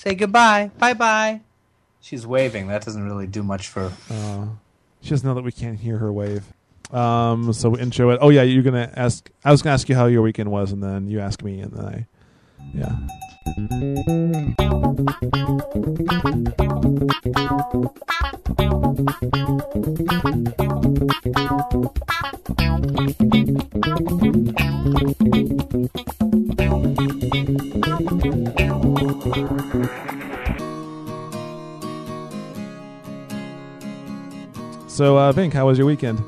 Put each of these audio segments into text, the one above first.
say goodbye. Bye-bye. She's waving. That doesn't really do much for... She doesn't know that we can't hear her wave. So we intro it. Oh, yeah, you're going to ask... I was going to ask you how your weekend was, and then you ask me, and then I... Yeah. So, Vink, how was your weekend?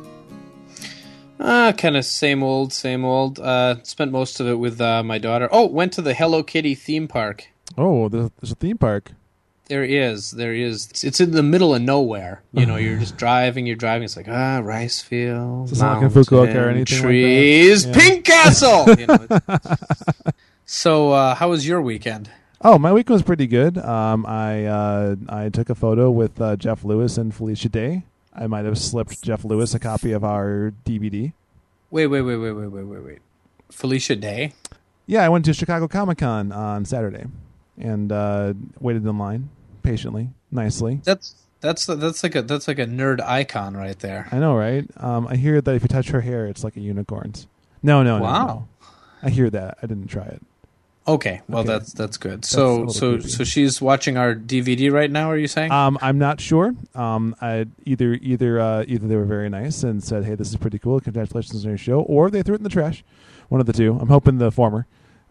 Kind of same old. Spent most of it with my daughter. Oh, went to the Hello Kitty theme park. Oh, there's a theme park. There is. It's in the middle of nowhere. You know, you're just driving. It's like, rice fields, it's not like in Fukuoka or anything trees, like that. Yeah. Pink Castle! You know, so, how was your weekend? Oh, my weekend was pretty good. I took a photo with Jeff Lewis and Felicia Day. I might have slipped Jeff Lewis a copy of our DVD. Wait. Felicia Day? Yeah, I went to Chicago Comic-Con on Saturday and waited in line patiently, nicely. That's like a nerd icon right there. I know, right? I hear that if you touch her hair, it's like a unicorn's. No. Wow. No. I hear that. I didn't try it. Okay, well that's good. So she's watching our DVD right now. Are you saying? I'm not sure. Either they were very nice and said, "Hey, this is pretty cool. Congratulations on your show," or they threw it in the trash. One of the two. I'm hoping the former,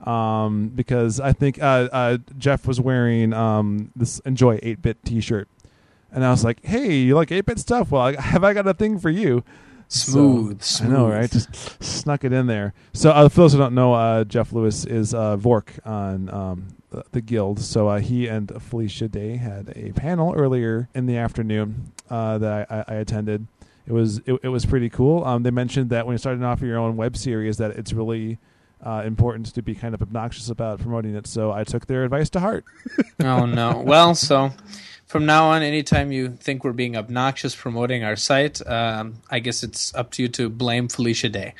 because I think Jeff was wearing this Enjoy 8-Bit T-shirt, and I was like, "Hey, you like 8-Bit stuff? Well, have I got a thing for you?" Smooth. I know, right? Just snuck it in there. So for those who don't know, Jeff Lewis is Vork on the Guild. So he and Felicia Day had a panel earlier in the afternoon that I attended. It was pretty cool. They mentioned that when you're starting off your own web series, that it's really important to be kind of obnoxious about promoting it. So I took their advice to heart. Oh no! Well, so. From now on, anytime you think we're being obnoxious promoting our site, I guess it's up to you to blame Felicia Day.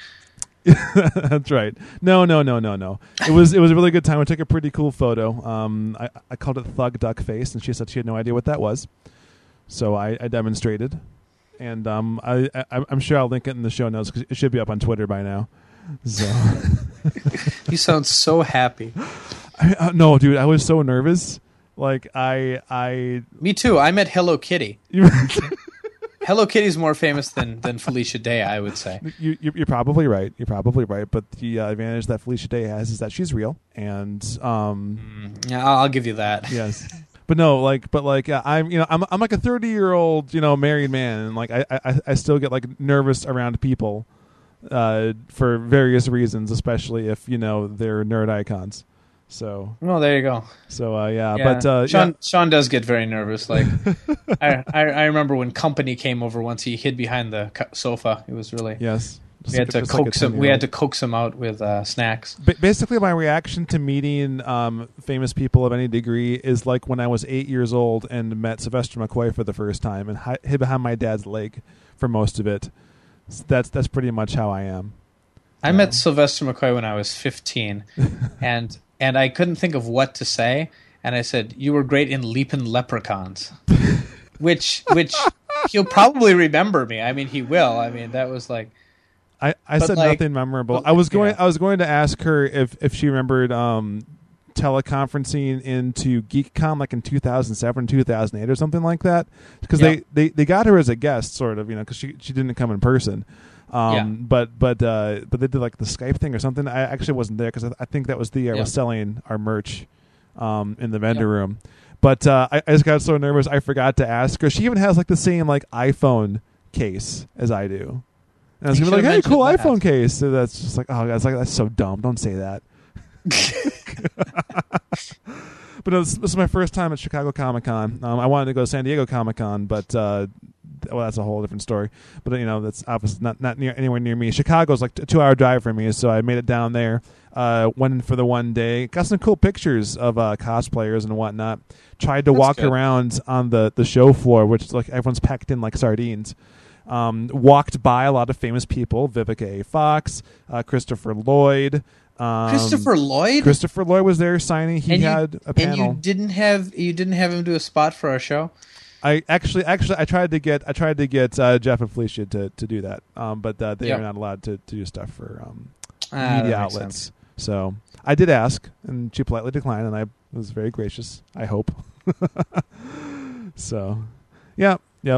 That's right. No. It was a really good time. I took a pretty cool photo. I called it Thug Duck Face, and she said she had no idea what that was. So I demonstrated, and I'm sure I'll link it in the show notes because it should be up on Twitter by now. So You sound so happy. No, dude, I was so nervous. Like I Me too. I met Hello Kitty. Hello Kitty's more famous than Felicia Day, I would say. You're probably right. But the advantage that Felicia Day has is that she's real, and yeah, I'll give you that. Yes. But no, I'm like a 30-year-old, married man, and like I still get like nervous around people for various reasons, especially if they're nerd icons. So well, there you go. So yeah. But Sean does get very nervous. Like I remember when Company came over once, he hid behind the sofa. It was really yes. We had to coax him. We had to coax him out with snacks. Basically, my reaction to meeting famous people of any degree is like when I was 8 years old and met Sylvester McCoy for the first time and hid behind my dad's leg for most of it. That's pretty much how I am. I met Sylvester McCoy when I was 15, and I couldn't think of what to say, and I said, "You were great in Leapin' Leprechauns," which he'll probably remember me. I mean, he will. I mean, that was like. I said nothing memorable. I was going to ask her if she remembered teleconferencing into GeekCon like in 2007, 2008 or something like that, because they got her as a guest, sort of, because she didn't come in person. But they did like the Skype thing or something. I actually wasn't there because I think that was the year I was selling our merch in the vendor room. But I just got so nervous I forgot to ask her. She even has like the same like iPhone case as I do. And I was going to be like, "Hey, cool iPhone case." So that's just like, oh, guys, like that's so dumb. Don't say that. But no, this is my first time at Chicago Comic-Con. I wanted to go to San Diego Comic-Con, but that's a whole different story. But that's obviously not anywhere near me. Chicago's like a 2-hour drive for me, so I made it down there. Went in for the one day. Got some cool pictures of cosplayers and whatnot. Tried to walk around on the show floor, which is like everyone's packed in like sardines. Walked by a lot of famous people: Vivica A. Fox, Christopher Lloyd, Christopher Lloyd. Christopher Lloyd was there signing. He had a panel. And you didn't have him do a spot for our show. I tried to get Jeff and Felicia to do that, but they are not allowed to do stuff for media outlets. Sense. So I did ask, and she politely declined, and I was very gracious. I hope. So, yep.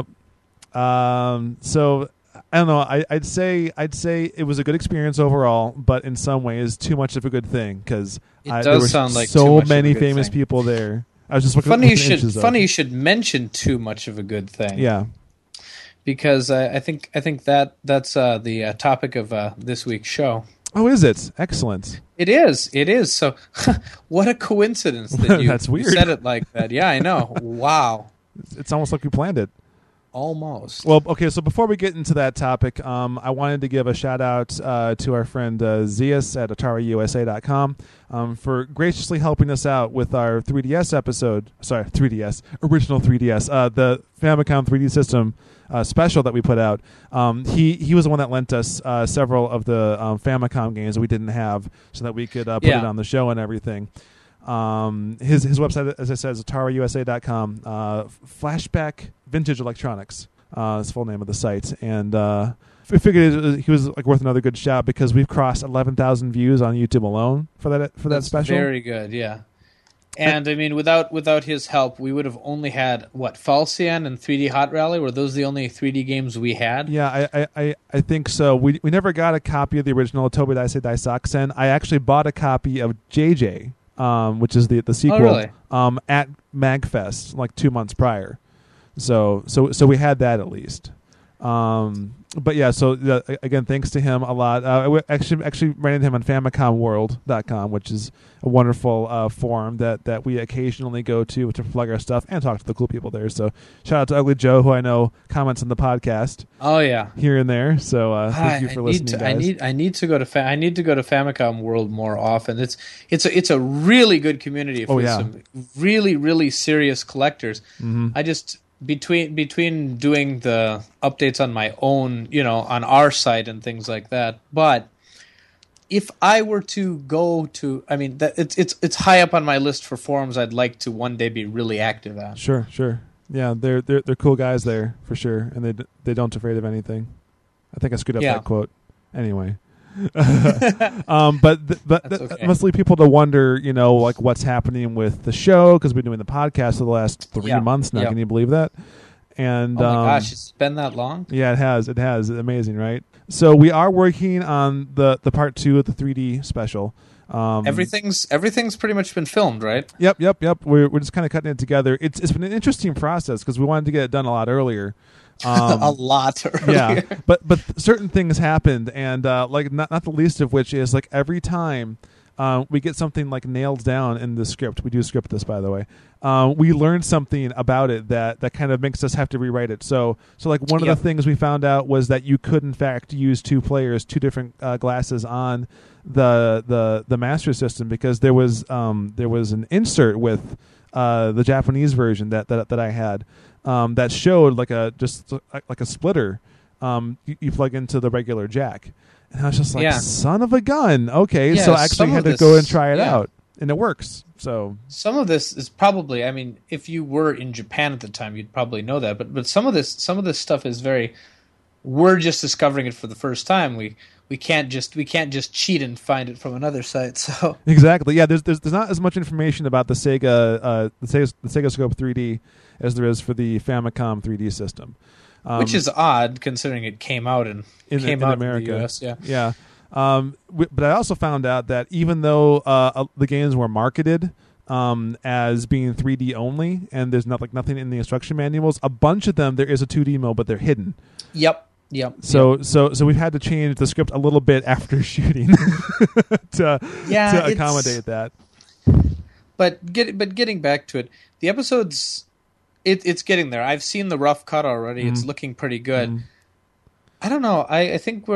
So I don't know. I'd say it was a good experience overall, but in some ways, too much of a good thing because there were sound like so many famous people there. I was just looking. Funny you should mention too much of a good thing. Yeah, because I think that's the topic of this week's show. Oh, is it? Excellent. It is. So, what a coincidence that you, That's weird. You said it like that. Yeah, I know. Wow. It's almost like we planned it. Almost. Well, okay, so before we get into that topic, I wanted to give a shout-out to our friend Zeus at AtariUSA.com for graciously helping us out with our 3DS episode. Sorry, 3DS. Original 3DS. The Famicom 3D system special that we put out. He was the one that lent us several of the Famicom games that we didn't have so that we could put it on the show and everything. His website, as I said, is AtariUSA.com. Flashback Vintage Electronics. Is the full name of the site, and we figured he was like worth another good shout because we've crossed 11,000 views on YouTube alone for that special. Very good, yeah. And I mean, without his help, we would have only had Falcian and 3D Hot Rally. Were those the only 3D games we had? Yeah, I think so. We never got a copy of the original Tobii Daisei Daisakusen. I actually bought a copy of JJ. Which is the sequel, at MagFest like 2 months prior, so we had that at least. But yeah, so again, thanks to him a lot. I actually ran into him on FamicomWorld.com, which is a wonderful forum that we occasionally go to plug our stuff and talk to the cool people there. So shout out to Ugly Joe, who I know comments on the podcast. Oh yeah, here and there. So thank you for listening, guys. I need to go to Famicom World more often. It's a really good community with some really really serious collectors. Mm-hmm. I just. Between doing the updates on my own, on our site and things like that. But if I were to go to, I mean, it's high up on my list for forums I'd like to one day be really active at. Sure. Yeah, they're cool guys there for sure, and they don't afraid of anything. I think I screwed up that quote. Anyway. But that must lead people to wonder, like what's happening with the show because we've been doing the podcast for the last 3 months now. Can you believe that? And oh my gosh, it's been that long? Yeah, it has. Amazing, right? So we are working on the part 2 of the 3D special. Everything's pretty much been filmed, right? Yep. We're just kind of cutting it together. It's been an interesting process because we wanted to get it done a lot earlier. A lot earlier. Yeah, but certain things happened, and like not the least of which is like every time we get something like nailed down in the script. We do script this, by the way. We learn something about it that kind of makes us have to rewrite it. So like one of the things we found out was that you could in fact use 2 players, 2 different glasses on the Master System because there was an insert with the Japanese version that I had. That showed like a splitter you plug into the regular jack. And I was just like, son of a gun. Okay, so I actually had to go and try it out. And it works. So some of this is probably, I mean, if you were in Japan at the time, you'd probably know that. But some of this stuff is we're just discovering it for the first time. We can't just cheat and find it from another site. So exactly, yeah. There's not as much information about the Sega Scope 3D as there is for the Famicom 3D system, which is odd considering it came out in America. In the US, yeah. But I also found out that even though the games were marketed as being 3D only, and there's nothing in the instruction manuals, a bunch of them there is a 2D mode, but they're hidden. Yep. So we've had to change the script a little bit after shooting to accommodate that. But getting back to it, the episodes, it's getting there. I've seen the rough cut already. Mm. It's looking pretty good. Mm. I don't know. I think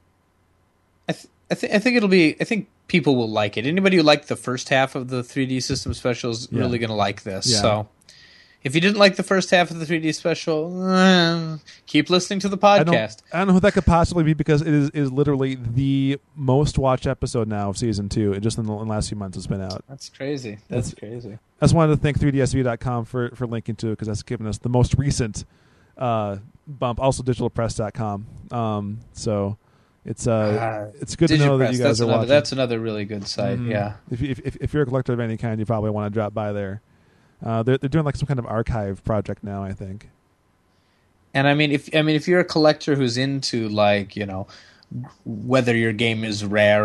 I think people will like it. Anybody who liked the first half of the 3D system special is really going to like this. Yeah. So If you didn't like the first half of the 3D special, keep listening to the podcast. I don't know who that could possibly be, because it is literally the most watched episode now of season 2. Just in the last few months it's been out. That's crazy. That's crazy. I just wanted to thank 3dsv.com for linking to it, because that's given us the most recent bump. Also digitalpress.com. So it's good to know that you guys are watching. That's another really good site. Mm-hmm. Yeah. If you're a collector of any kind, you probably want to drop by there. They're doing like some kind of archive project now, I think. And I mean, if you're a collector who's into, like, you know, whether your game is rare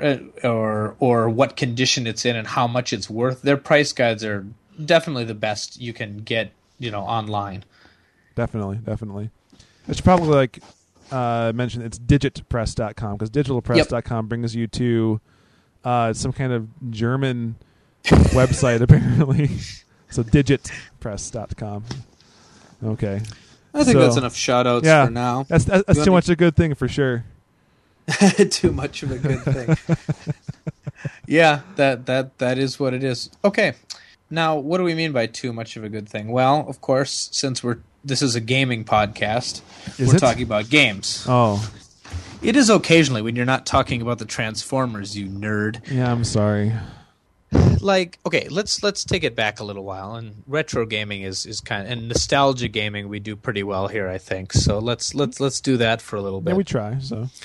or what condition it's in and how much it's worth, their price guides are definitely the best you can get, you know, online. Definitely. I should probably mention it's digitpress.com, because digitalpress.com brings you to some kind of German website apparently. So digitpress.com. Okay. I think that's enough shout-outs for now. That's too much a good thing for sure. Too much of a good thing. Yeah, that is what it is. Okay. Now, what do we mean by too much of a good thing? Well, of course, since this is a gaming podcast, we're talking about games. Oh. It is occasionally when you're not talking about the Transformers, you nerd. Yeah, I'm sorry. Like, okay, let's take it back a little while. And retro gaming is kind of, and nostalgia gaming we do pretty well here, I think. So let's do that for a little bit. Yeah, we try.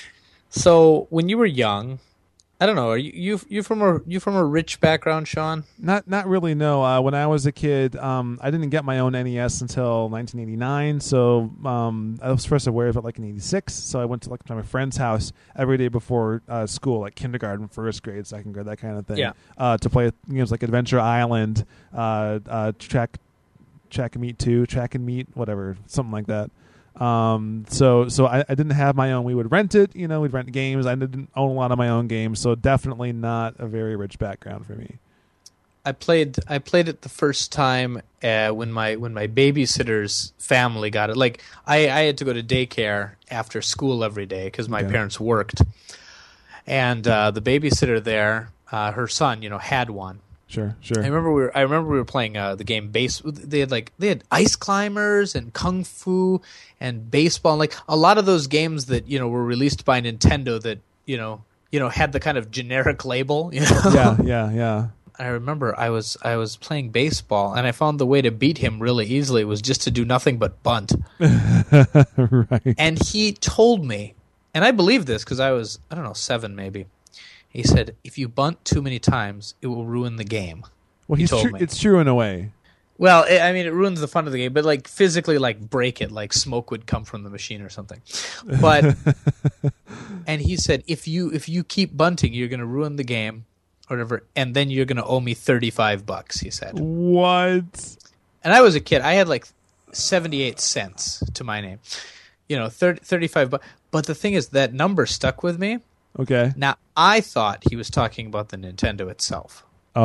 So when you were young, I don't know, are you from a rich background, Sean? Not really. No. When I was a kid, I didn't get my own NES until 1989. So I was first aware of it like in '86. So I went to my friend's house every day before school, like kindergarten, first grade, second grade, that kind of thing. Yeah. To play games like Adventure Island, Track and Meet 2, Track and Meet, whatever, something like that. So I didn't have my own. We would rent it, we'd rent games. I didn't own a lot of my own games, so definitely not a very rich background for me. I played it the first time when my babysitter's family got it. Like I had to go to daycare after school every day because my parents worked, and the babysitter there, her son, had one. Sure. I remember we were playing the game base. They had ice climbers and kung fu and baseball, and like a lot of those games that were released by Nintendo that had the kind of generic label. Yeah. I remember I was playing baseball, and I found the way to beat him really easily was just to do nothing but bunt. Right. And he told me, and I believed this because I was 7 maybe. He said, if you bunt too many times, it will ruin the game. Well, it's true in a way. Well, it ruins the fun of the game, but physically break it, like smoke would come from the machine or something. But and he said, if you keep bunting, you're going to ruin the game or whatever, and then you're going to owe me $35, he said. What? And I was a kid. I had 78 cents to my name. $35. But the thing is, that number stuck with me. Okay. Now, I thought he was talking about the Nintendo itself.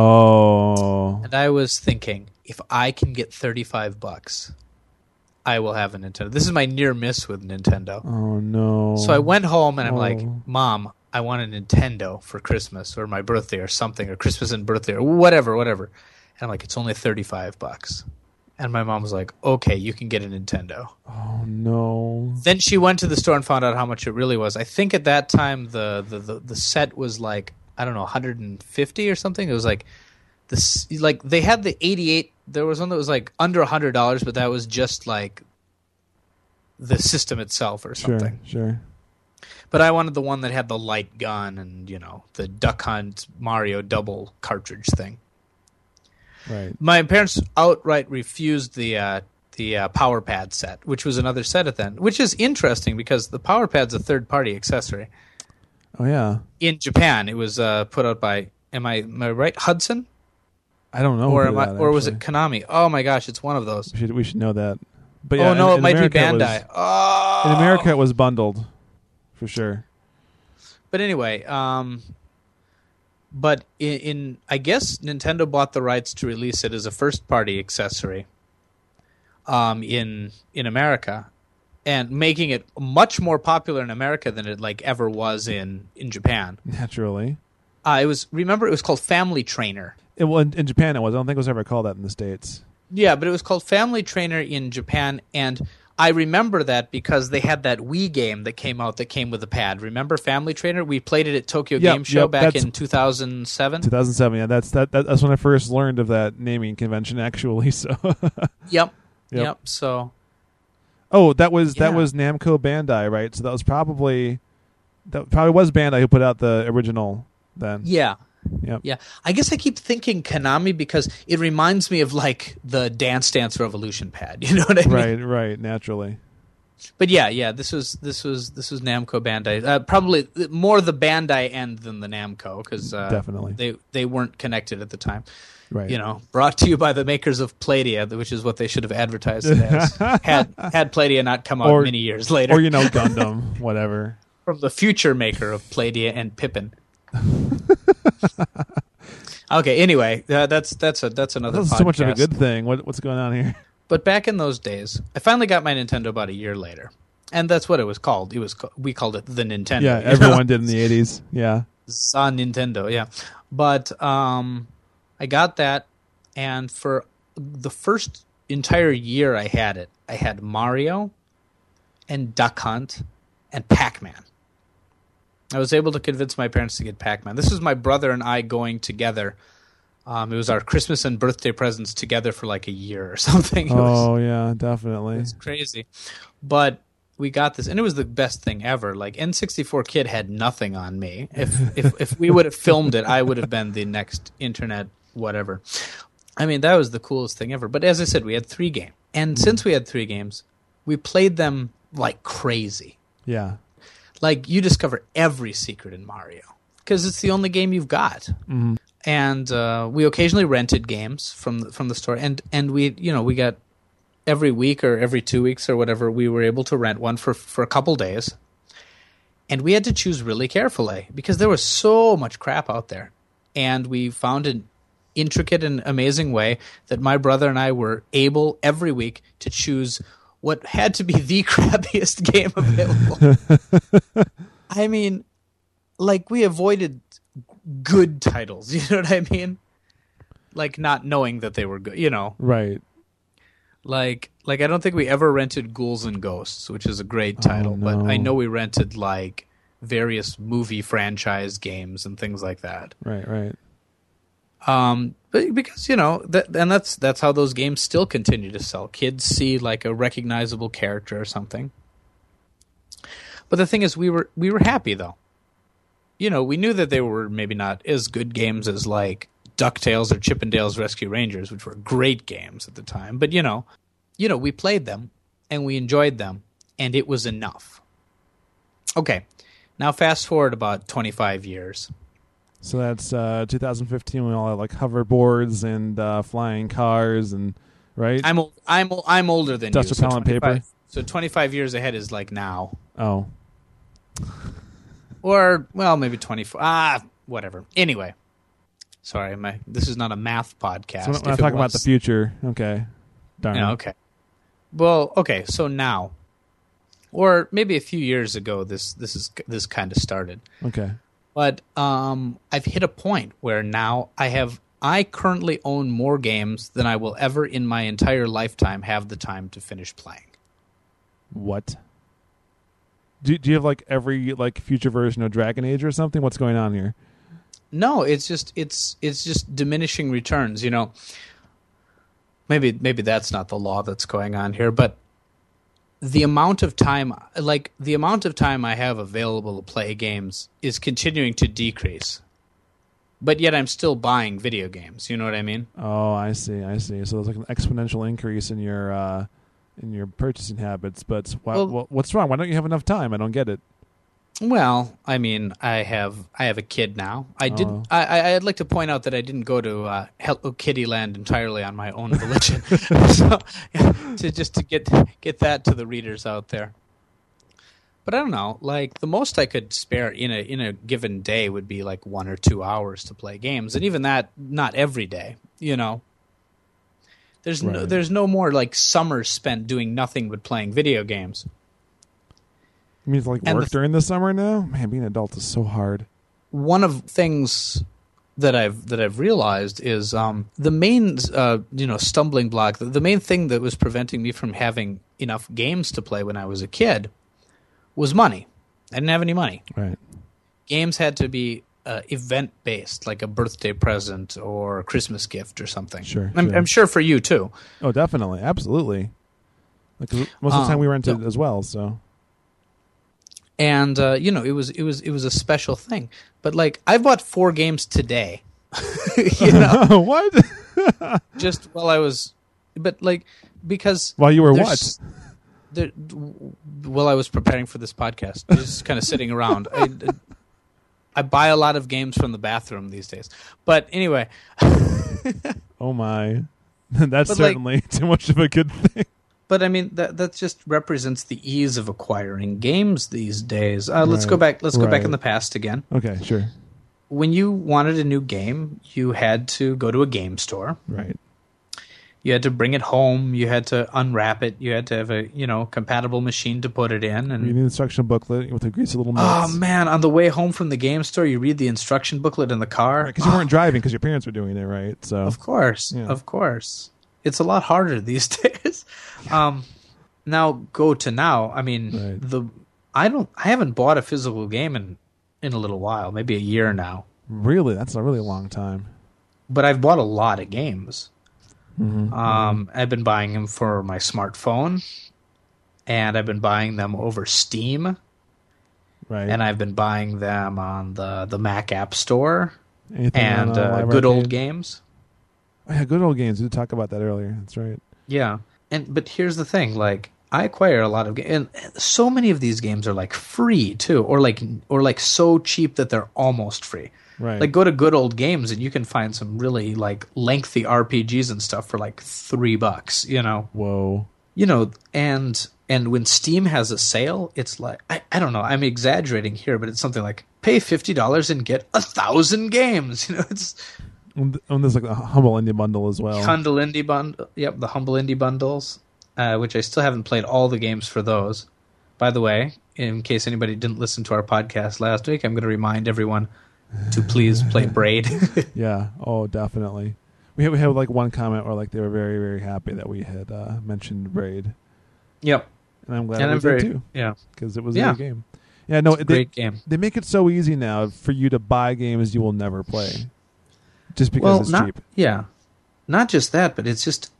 Oh. And I was thinking, if I can get $35, I will have a Nintendo. This is my near miss with Nintendo. Oh, no. So I went home and I'm like, Mom, I want a Nintendo for Christmas or my birthday or something, or Christmas and birthday or whatever. And I'm like, it's only $35. And my mom was like, okay, you can get a Nintendo. Oh, no. Then she went to the store and found out how much it really was. I think at that time the set was $150 or something. It was they had the 88. There was one that was under $100, but that was just the system itself or something. Sure. But I wanted the one that had the light gun and the Duck Hunt Mario double cartridge thing. Right. My parents outright refused the Power Pad set, which was another set at then, which is interesting because the Power Pad's a third-party accessory. Oh, yeah. In Japan, it was put out by, am I right, Hudson? I don't know. Or was it Konami? Oh, my gosh, it's one of those. We should know that. But yeah, it might be Bandai. In America, it was bundled, for sure. But anyway, but in I guess Nintendo bought the rights to release it as a first-party accessory in America, and making it much more popular in America than it ever was in Japan. Naturally. It was called Family Trainer. In Japan it was. I don't think it was ever called that in the States. Yeah, but it was called Family Trainer in Japan, and I remember that because they had that Wii game that came out that came with a pad. Remember Family Trainer? We played it at Tokyo Game Show back in 2007. 2007, yeah. That's when I first learned of that naming convention, actually. So. Yep. So. Oh, that was Namco Bandai, right? So that probably was Bandai who put out the original then. Yeah. Yep. Yeah. I guess I keep thinking Konami because it reminds me of like the Dance Dance Revolution pad. You know what I mean? Right, naturally. But yeah, this was Namco Bandai. Probably more the Bandai end than the Namco because definitely they weren't connected at the time. Right. You know, brought to you by the makers of Playdia, which is what they should have advertised it as. had Playdia not come out many years later. Or Gundam, whatever. From the future maker of Playdia and Pippin. Okay, anyway, that's another podcast. That's so much of a good thing. What's going on here? But back in those days, I finally got my Nintendo about a year later. And that's what it was called. We called it the Nintendo. Yeah, everyone did in the 80s. Yeah. Saw Nintendo, yeah. But I got that, and for the first entire year I had it, I had Mario and Duck Hunt and Pac-Man. I was able to convince my parents to get Pac-Man. This was my brother and I going together. It was our Christmas and birthday presents together for like a year or something. Yeah, definitely. It's crazy. But we got this, and it was the best thing ever. Like, N64 Kid had nothing on me. If we would have filmed it, I would have been the next internet whatever. I mean, that was the coolest thing ever. But as I said, we had 3 games. And since we had 3 games, we played them like crazy. Yeah. Like, you discover every secret in Mario because it's the only game you've got. Mm-hmm. And we occasionally rented games from the store, and we got every week or every 2 weeks or whatever, we were able to rent one for a couple days, and we had to choose really carefully because there was so much crap out there, and we found an intricate and amazing way that my brother and I were able every week to choose what had to be the crappiest game available. I mean, like, we avoided good titles, you know what I mean? Like, not knowing that they were good, Right. Like I don't think we ever rented Ghouls and Ghosts, which is a great title, no. but I know we rented like various movie franchise games and things like that. Right. But because that's how those games still continue to sell. Kids see like a recognizable character or something. But the thing is, we were happy though. We knew that they were maybe not as good games as like DuckTales or Chippendales Rescue Rangers, which were great games at the time. But we played them and we enjoyed them, and it was enough. Okay, now fast forward about 25 years. So that's 2015 when we all had like hoverboards and flying cars and right. I'm older than Dust you. repellent paper. So 25 years ahead is like now. Oh. Or maybe 24. Whatever. Anyway, sorry, this is not a math podcast. So when I talk about the future, okay. Darn. Yeah, okay. Well, okay. So now, or maybe a few years ago, this kind of started. Okay. But I've hit a point where now I currently own more games than I will ever in my entire lifetime have the time to finish playing. What? Do you have like every like future version of Dragon Age or something? What's going on here? No, it's just diminishing returns. Maybe that's not the law that's going on here, but the amount of time I have available to play games is continuing to decrease. But yet I'm still buying video games. You know what I mean? Oh, I see. So there's like an exponential increase in your purchasing habits. But what's wrong? Why don't you have enough time? I don't get it. Well, I mean, I have a kid now. I'd like to point out that I didn't go to Hello Kitty Land entirely on my own volition. So, to get that to the readers out there. But I don't know. Like, the most I could spare in a given day would be like 1 or 2 hours to play games, and even that not every day. There's no more like summers spent doing nothing but playing video games. You mean like work during the summer now? Man, being an adult is so hard. One of the things that I've realized is the main stumbling block. The main thing that was preventing me from having enough games to play when I was a kid was money. I didn't have any money. Right. Games had to be event based, like a birthday present or a Christmas gift or something. Sure. I'm sure for you too. Oh, definitely, absolutely. Like most of the time we rented as well. So. And it was a special thing. But like, I've bought 4 games today. What? Just while I was, but like because while you were what? While I was preparing for this podcast, just kind of sitting around. I buy a lot of games from the bathroom these days. But anyway. Oh my, that's certainly too much of a good thing. But I mean, that just represents the ease of acquiring games these days. Let's go back. Let's go back in the past again. Okay, sure. When you wanted a new game, you had to go to a game store. Right. You had to bring it home. You had to unwrap it. You had to have a compatible machine to put it in. And you need an instruction booklet with the greasy little Oh notes. man! On the way home from the game store, you read the instruction booklet in the car because you weren't driving because your parents were doing it, right? So of course. It's a lot harder these days. Now go to now. I mean, I haven't bought a physical game in a little while, maybe a year now. Really, that's a really long time. But I've bought a lot of games. Mm-hmm. I've been buying them for my smartphone, and I've been buying them over Steam. Right. And I've been buying them on the Mac App Store. Anything and Good Old Games. Oh, yeah, Good Old Games. We talked about that earlier. That's right. Yeah. But here's the thing, like, I acquire a lot of games, and so many of these games are like free too, or like so cheap that they're almost free. Right. Like, go to Good Old Games and you can find some really like lengthy RPGs and stuff for like $3. Whoa. And when Steam has a sale, it's like I don't know. I'm exaggerating here, but it's something like pay $50 and get 1,000 games. It's. And there's like a Humble Indie Bundle as well. Humble Indie Bundle. Yep, the Humble Indie Bundles, which I still haven't played all the games for those. By the way, in case anybody didn't listen to our podcast last week, I'm going to remind everyone to please play Braid. Yeah. Oh, definitely. We had like one comment where like they were very, very happy that we had mentioned Braid. Yep. And I'm glad we did too. Yeah. Because it was a good game. Yeah, no, it's a great game. They make it so easy now for you to buy games you will never play. Just because it's cheap. Yeah. Not just that, but it's just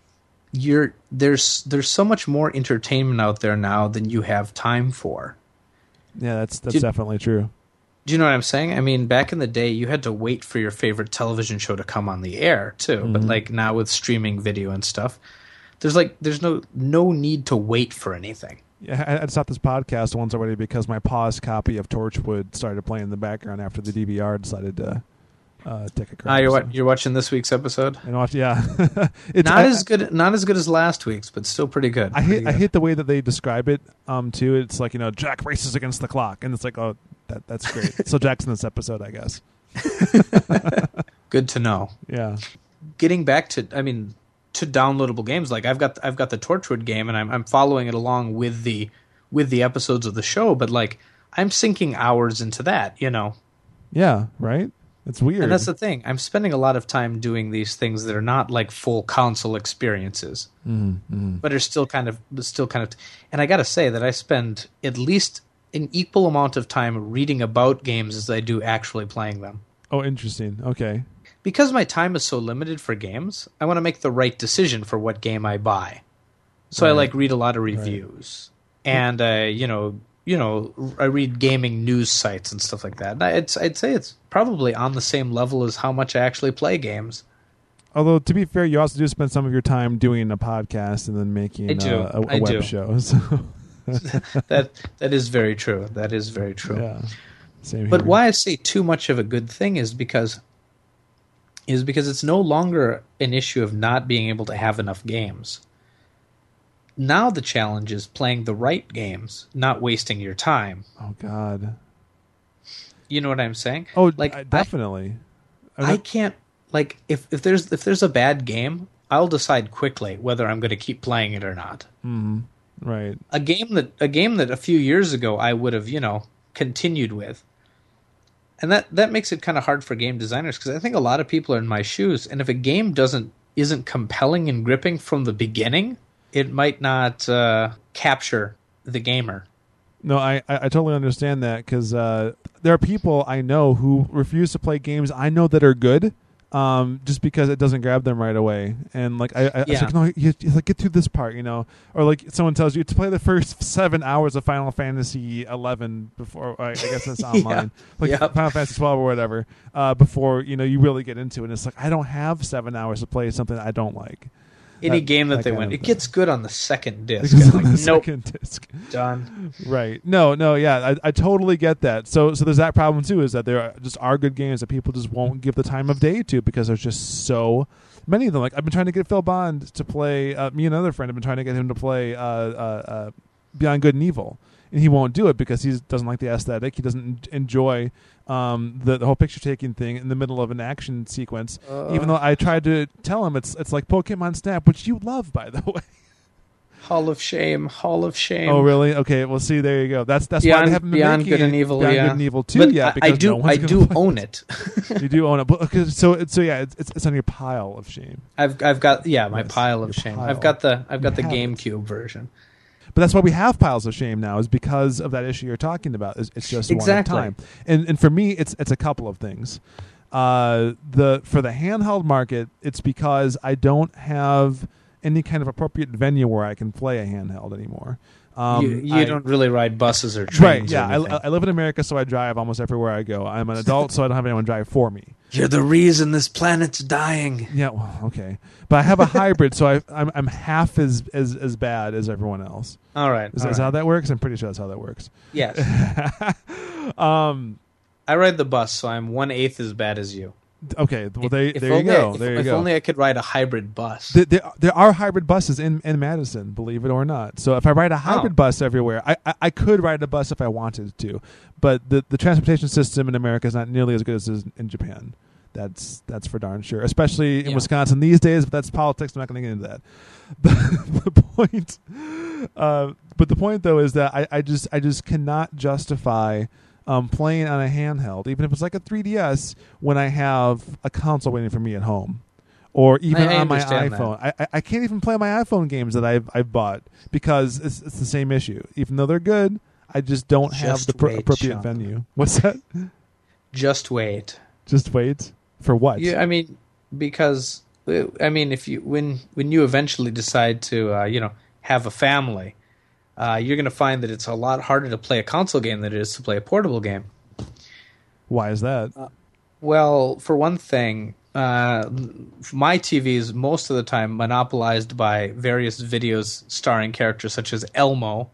there's so much more entertainment out there now than you have time for. Yeah, that's definitely true. Do you know what I'm saying? I mean, back in the day, you had to wait for your favorite television show to come on the air too. Mm-hmm. But like now with streaming video and stuff, there's no need to wait for anything. Yeah, I stopped this podcast once already because my paused copy of Torchwood started playing in the background after the DVR decided to take a crack. You're watching this week's episode? Yeah. It's not as good as last week's, but still pretty good. I hate the way that they describe it too. It's like, Jack races against the clock, and it's like, oh, that's great. So Jack's in this episode, I guess. Good to know. Yeah. Getting back to downloadable games, like I've got the Torchwood game, and I'm following it along with the episodes of the show, but like I'm sinking hours into that, Yeah, right? It's weird. And that's the thing. I'm spending a lot of time doing these things that are not like full console experiences, but are still kind of. And I got to say that I spend at least an equal amount of time reading about games as I do actually playing them. Oh, interesting. Okay. Because my time is so limited for games, I want to make the right decision for what game I buy. So I read a lot of reviews, and I read gaming news sites and stuff like that. And I'd say it's probably on the same level as how much I actually play games. Although, to be fair, you also do spend some of your time doing a podcast and then making a web show. So. that is very true. That is very true. Yeah. Same here. But why I say too much of a good thing is because it's no longer an issue of not being able to have enough games. Now the challenge is playing the right games, not wasting your time. Oh God. You know what I'm saying? Oh, definitely. I can't if there's a bad game, I'll decide quickly whether I'm going to keep playing it or not. Mm-hmm. Right. A game that a few years ago I would have, continued with. And that makes it kind of hard for game designers, because I think a lot of people are in my shoes, and if a game isn't compelling and gripping from the beginning, it might not capture the gamer. No, I totally understand that, because there are people I know who refuse to play games I know that are good, just because it doesn't grab them right away. And like I was like, no, you like get through this part, or like someone tells you to play the first 7 hours of Final Fantasy 11 before, I guess that's online, Final Fantasy 12 or whatever, before you really get into it. And it's like, I don't have 7 hours to play something I don't like. Any game that they win, it gets good on the second disc. Second disc. Done. Right. No, yeah, I totally get that. So there's that problem too, is that there are good games that people just won't give the time of day to, because there's just so many of them. Like, I've been trying to get Phil Bond to play, me and another friend have been trying to get him to play Beyond Good and Evil, and he won't do it because he doesn't like the aesthetic. He doesn't enjoy the whole picture taking thing in the middle of an action sequence. Even though I tried to tell him it's like Pokemon Snap, which you love, by the way. Hall of Shame. Oh, really? Okay. Well, see, there you go. That's Beyond, why they haven't been Beyond making Good and Evil. Beyond Yeah. Good and Evil 2 But yet. Because I do own it. You do own it. But, okay, so yeah, it's on your pile of shame. I've got my pile of shame. Pile. I've got the GameCube version. But that's why we have piles of shame now, is because of that issue you're talking about. It's just exactly. one at a time. And for me, it's a couple of things. For the handheld market, it's because I don't have any kind of appropriate venue where I can play a handheld anymore. You don't really ride buses or trains. Right, yeah. I live in America, so I drive almost everywhere I go. I'm an adult, so I don't have anyone drive for me. You're the reason this planet's dying. Yeah, well, okay. But I have a hybrid, so I'm half as bad as everyone else. All right. Is that how that works? I'm pretty sure that's how that works. Yes. I ride the bus, so I'm 1/8 as bad as you. Okay, well, there you go. If only I could ride a hybrid bus. There are hybrid buses in Madison, believe it or not. So if I ride a hybrid bus everywhere, I could ride a bus if I wanted to. But the transportation system in America is not nearly as good as it is in Japan. That's for darn sure, especially in Wisconsin these days. But that's politics. I'm not going to get into that. But the point though is that I just cannot justify playing on a handheld, even if it's like a 3DS, when I have a console waiting for me at home, or even on my iPhone. I can't even play my iPhone games that I've bought, because it's the same issue. Even though they're good, I just don't have the appropriate venue. What's that? Just wait. Just wait for what? Yeah, I mean, because if you when you eventually decide to have a family, you're going to find that it's a lot harder to play a console game than it is to play a portable game. Why is that? Well, for one thing, my TV is most of the time monopolized by various videos starring characters such as Elmo.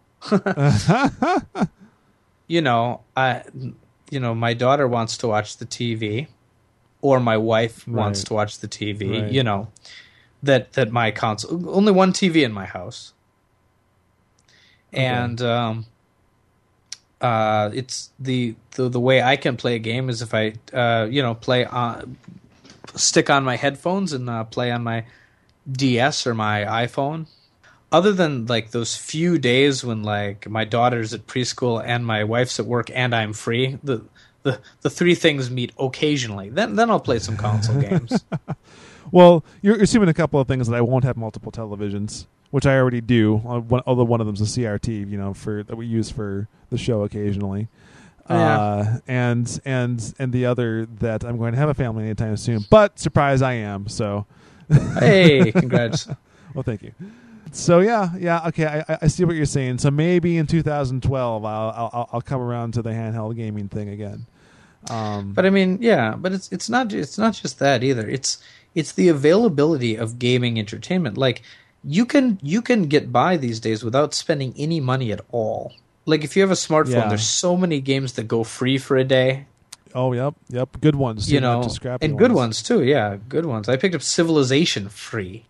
My daughter wants to watch the TV, or my wife wants to watch the TV. Right. That my console, only one TV in my house. Okay. And it's the way I can play a game is if I stick on my headphones and play on my DS or my iPhone. Other than like those few days when like my daughter's at preschool and my wife's at work and I'm free, the three things meet occasionally. Then I'll play some console games. Well, you're assuming a couple of things, that I won't have multiple televisions, which I already do. Although one of them's a CRT, that we use for the show occasionally. Yeah. And the other that I'm going to have a family anytime soon. But surprise, I am. So. Hey, congrats. Well, thank you. So yeah, okay. I see what you're saying. So maybe in 2012, I'll come around to the handheld gaming thing again. But I mean, yeah, but it's not just that either. It's the availability of gaming entertainment. Like you can get by these days without spending any money at all. Like if you have a smartphone, there's so many games that go free for a day. Oh, yep, good ones. Not just scrappy and good ones too. Yeah, good ones. I picked up Civilization free.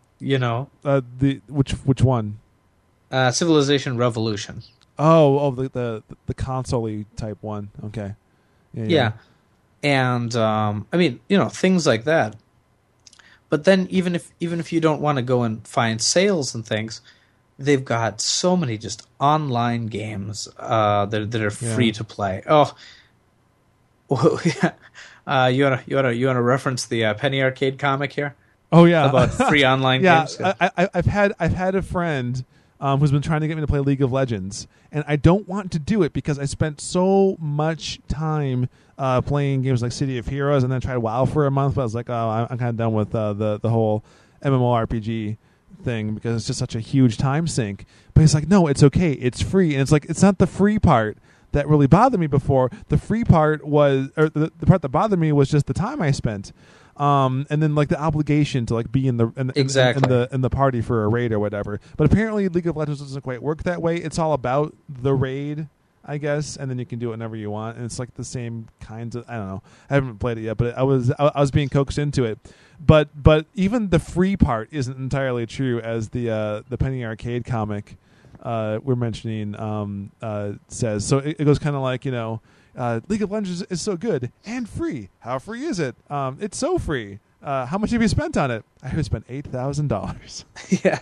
Which one? Civilization Revolution. Oh, the console-y type one. Okay. Yeah. And things like that. But then even if you don't want to go and find sales and things, they've got so many just online games that are free to play. Oh, Well, yeah. You wanna reference the Penny Arcade comic here? Oh yeah, about free online games. Yeah, I've had a friend who's been trying to get me to play League of Legends, and I don't want to do it because I spent so much time playing games like City of Heroes, and then tried WoW for a month. But I was like, oh, I'm kind of done with the whole MMORPG thing because it's just such a huge time sink. But he's like, no, it's okay, it's free, and it's like it's not the free part that really bothered me before. The free part was, or the part that bothered me was just the time I spent. And then like the obligation to like be in the party for a raid or whatever. But apparently League of Legends doesn't quite work that way. It's all about the raid, I guess, and then you can do it whenever you want. And it's like the same kinds of, I don't know. I haven't played it yet, but I was being coaxed into it. But even the free part isn't entirely true, as the Penny Arcade comic we're mentioning says. So it goes kind of like, you know, League of Legends is so good and free. How free is it? It's so free. How much have you spent on it? I have spent $8,000. Yeah.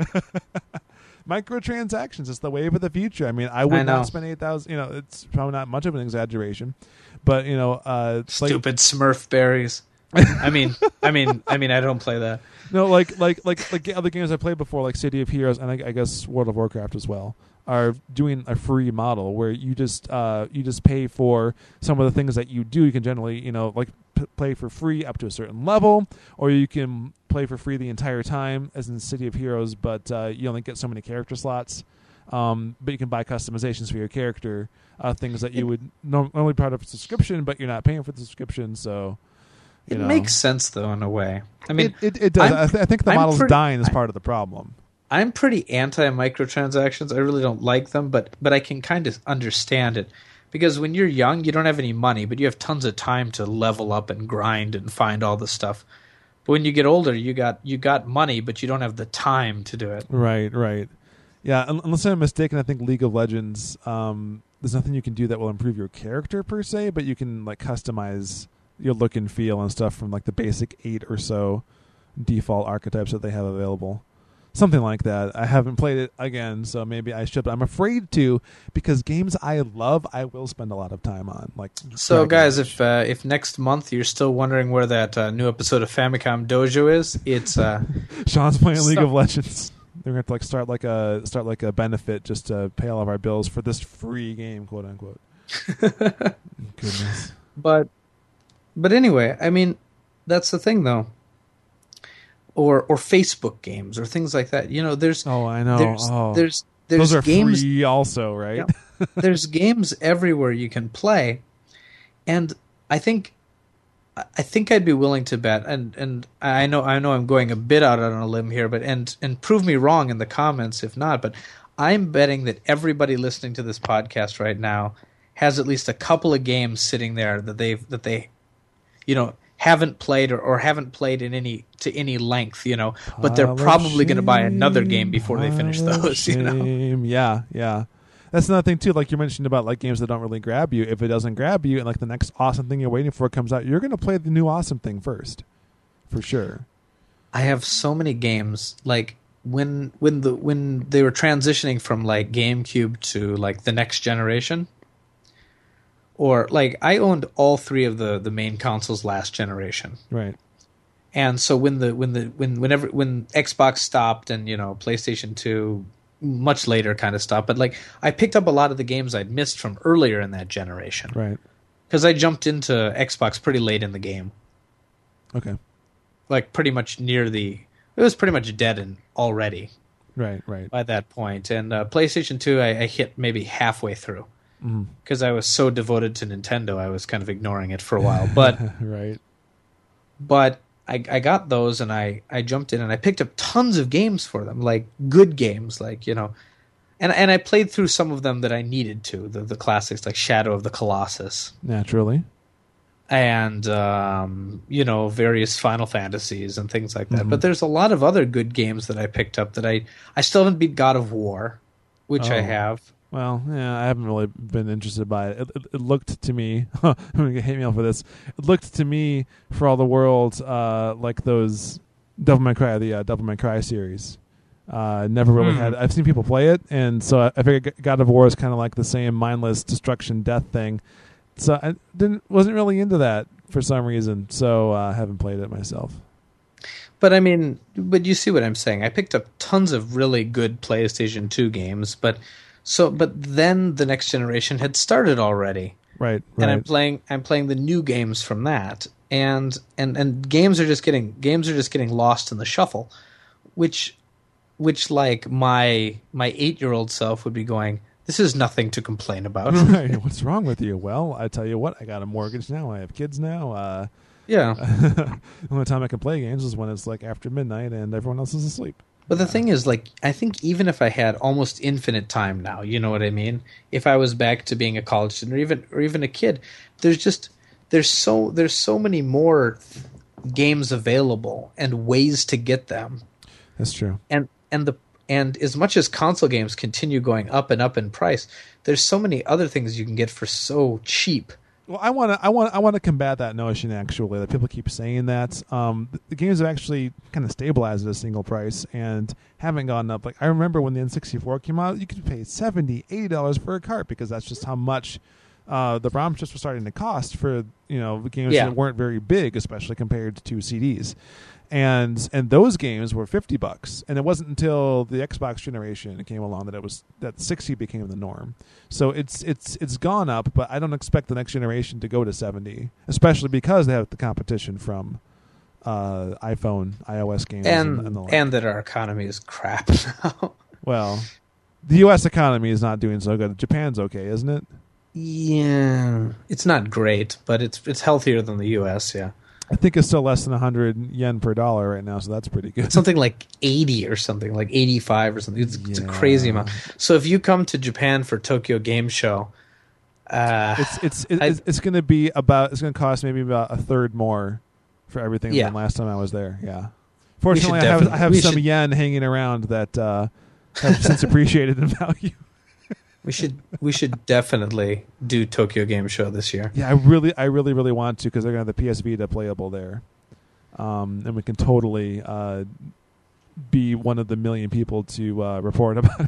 Microtransactions is the wave of the future. I mean, I would not spend 8,000. You know, it's probably not much of an exaggeration, but you know, stupid Smurf berries. I mean, I don't play that. No, like other games I played before, like City of Heroes, and I guess World of Warcraft as well, are doing a free model where you just pay for some of the things that you do. You can generally, you know, like play for free up to a certain level, or you can play for free the entire time, as in City of Heroes, but you only get so many character slots. But you can buy customizations for your character, things that you would normally part of a subscription, but you're not paying for the subscription, so. It makes sense, though, in a way. I mean, it does. I think the model's dying is part of the problem. I'm pretty anti-microtransactions. I really don't like them, but I can kind of understand it. Because when you're young, you don't have any money, but you have tons of time to level up and grind and find all the stuff. But when you get older, you got money, but you don't have the time to do it. Right. Yeah, unless I'm mistaken, I think League of Legends, there's nothing you can do that will improve your character per se, but you can like customize your look and feel and stuff from like the basic 8 or so default archetypes that they have available. Something like that. I haven't played it again, so maybe I should. But I'm afraid to, because games I love, I will spend a lot of time on. Like, so guys, if next month you're still wondering where that new episode of Famicom Dojo is, it's Sean's playing League of Legends. They're going to like start like a benefit just to pay all of our bills for this free game, quote unquote. Goodness. But anyway, I mean, that's the thing, though. Or Facebook games or things like that. You know, there's I know. There's those are games free also, right? Yeah, there's games everywhere you can play, and I think I'd be willing to bet, and I know I'm going a bit out on a limb here, but and prove me wrong in the comments if not. But I'm betting that everybody listening to this podcast right now has at least a couple of games sitting there that they you know, haven't played or haven't played in any length, you know, but they're probably going to buy another game before they finish those, you know. Yeah. That's another thing too, like you mentioned about like games that don't really grab you. If it doesn't grab you and like the next awesome thing you're waiting for comes out, you're going to play the new awesome thing first. For sure. I have so many games like when they were transitioning from like GameCube to like the next generation. Or like I owned all 3 of the main consoles last generation, right? And so when Xbox stopped and you know PlayStation 2 much later kind of stopped, but like I picked up a lot of the games I'd missed from earlier in that generation, right? Because I jumped into Xbox pretty late in the game. Okay, like pretty much it was pretty much dead already, right by that point. And PlayStation 2 I hit maybe halfway through. Because I was so devoted to Nintendo, I was kind of ignoring it for a while. But right. But I got those, and I jumped in, and I picked up tons of games for them, like good games, like, you know. And I played through some of them that I needed to, the classics, like Shadow of the Colossus. Naturally. And, you know, various Final Fantasies and things like that. But there's a lot of other good games that I picked up that I still haven't beat God of War, which I have. Well, yeah, I haven't really been interested by it. It looked to me, I'm going to hate me off for this, it looked to me, for all the world, like those Devil May Cry series. Never really had, I've seen people play it, and so I figured God of War is kind of like the same mindless destruction death thing. So I wasn't really into that for some reason. So I haven't played it myself. But I mean, but you see what I'm saying. I picked up tons of really good PlayStation 2 games, but then the next generation had started already. Right. And I'm playing the new games from that. And games are just getting lost in the shuffle, which like my 8-year-old self would be going, this is nothing to complain about. Right. What's wrong with you? Well, I tell you what, I got a mortgage now. I have kids now. Yeah. The only time I can play games is when it's like after midnight and everyone else is asleep. But the thing is, like, I think even if I had almost infinite time now, you know what I mean? If I was back to being a college student or even a kid, there's so many more games available and ways to get them. That's true. And as much as console games continue going up and up in price, there's so many other things you can get for so cheap. Well, I want to combat that notion, actually, that people keep saying that. The games have actually kind of stabilized at a single price and haven't gone up. Like, I remember when the N64 came out, you could pay $70, $80 for a cart because that's just how much the ROM chips were starting to cost for, games that weren't very big, especially compared to 2 CDs. And those games were $50, and it wasn't until the Xbox generation came along that 60 became the norm. So it's gone up, but I don't expect the next generation to go to 70, especially because they have the competition from iPhone, iOS games, and the like. And that our economy is crap now. Well, the U.S. economy is not doing so good. Japan's okay, isn't it? Yeah, it's not great, but it's healthier than the U.S. Yeah. I think it's still less than 100 yen per dollar right now, so that's pretty good. Something like 80 or something, like 85 or something. It's a crazy amount. So if you come to Japan for Tokyo Game Show, it's going to be it's going to cost maybe about a third more for everything than last time I was there. Yeah. Fortunately, I have some yen hanging around that have since appreciated in value. We should definitely do Tokyo Game Show this year. Yeah, I really want to because they're going to have the PS Vita playable there, and we can totally be one of the million people to report about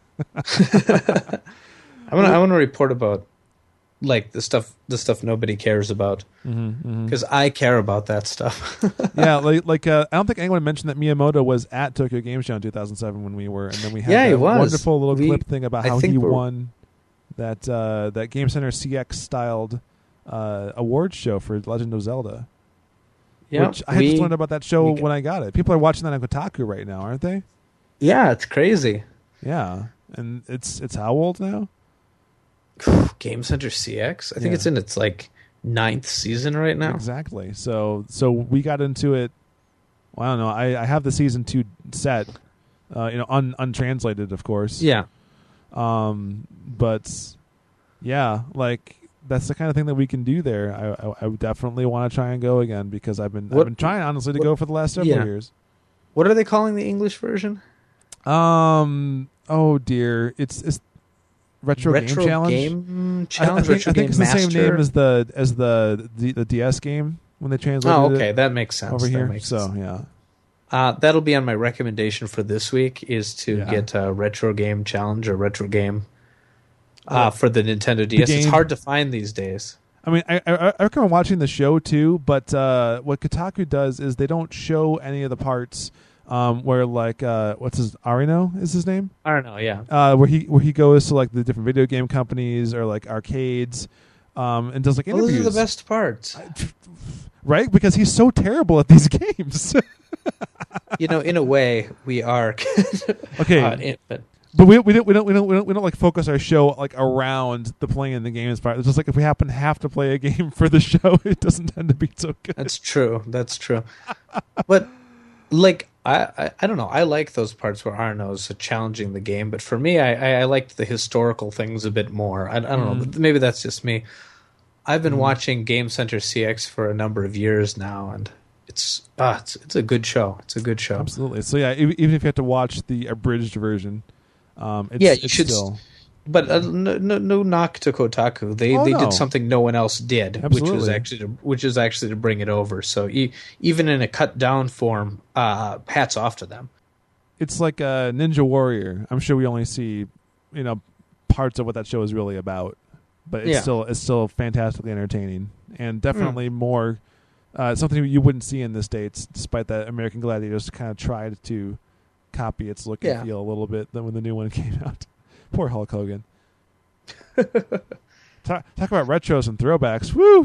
it. I want to report about like the stuff nobody cares about because I care about that stuff. Yeah, like I don't think anyone mentioned that Miyamoto was at Tokyo Game Show in 2007 when we were, and then we had wonderful little clip thing about how he won that Game Center CX styled awards show for Legend of Zelda. Yeah, which I just learned about that show when I got it. People are watching that on Kotaku right now, aren't they? Yeah, it's crazy. Yeah, and it's how old now? Game Center CX? I think it's in its like 9th season right now. Exactly. So we got into it. Well, I don't know. I have the season 2 set, untranslated, of course. Yeah. But yeah, like that's the kind of thing that we can do there. I would definitely want to try and go again because I've been trying honestly to go for the last several years. What are they calling the English version? Oh dear, it's Retro Game Challenge. I think it's the same name as the DS game when they translated it. Oh, okay, that makes sense. Over here, yeah. That'll be on my recommendation for this week is to get Retro Game Challenge or Retro Game for the Nintendo DS. It's hard to find these days. I mean, I recommend watching the show too, but what Kotaku does is they don't show any of the parts where like Arino is his name? Arino, yeah. Where he goes to like the different video game companies or like arcades and does like interviews. Those are the best parts. Right? Because he's so terrible at these games. In a way, we are. Okay, but we don't like focus our show like around the playing the games part. It's just like if we happen to have to play a game for the show, it doesn't tend to be so good. That's true. But like I don't know. I like those parts where Arno's challenging the game, but for me, I liked the historical things a bit more. I don't know. But maybe that's just me. I've been watching Game Center CX for a number of years now, and it's a good show. It's a good show. Absolutely. So yeah, even if you have to watch the abridged version, you should. Still... But no knock to Kotaku. They did something no one else did, Absolutely. which is actually to bring it over. So even in a cut down form, hats off to them. It's like a Ninja Warrior. I'm sure we only see parts of what that show is really about. but it's still fantastically entertaining and definitely more something you wouldn't see in the States, despite that American Gladiators kind of tried to copy its look and feel a little bit than when the new one came out. Poor Hulk Hogan. Talk about retros and throwbacks. Woo!